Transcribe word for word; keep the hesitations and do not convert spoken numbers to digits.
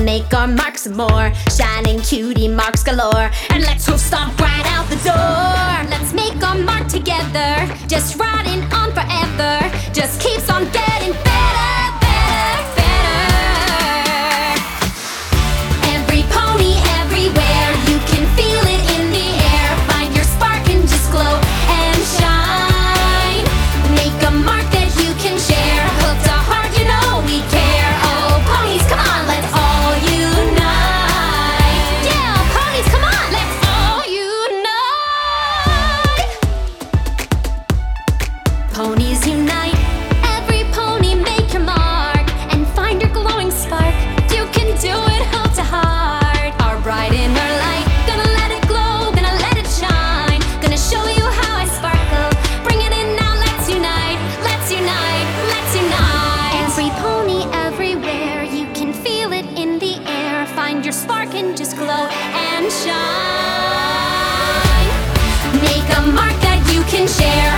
make our marks some more. Shining cutie marks galore. And let's go stomp right out the door. Let's make our mark together. Just riding on forever. Just keeps on getting better, better, better. Every pony, everywhere. You can feel it in the air. Find your spark and just glow and shine. Make a mark that you can share. Hooked to heart, you know we care. Oh, ponies, come on, let's all unite. Yeah, ponies, come on, let's all unite. Ponies unite. Every pony make your mark and find your glowing spark. You can do it heart to heart. Our bright inner light, gonna let it glow, gonna let it shine. Gonna show you how I sparkle. Bring it in now, let's unite. Let's unite, let's unite. Every pony everywhere, you can feel it in the air. Find your spark and just glow and shine. Make a mark that you can share.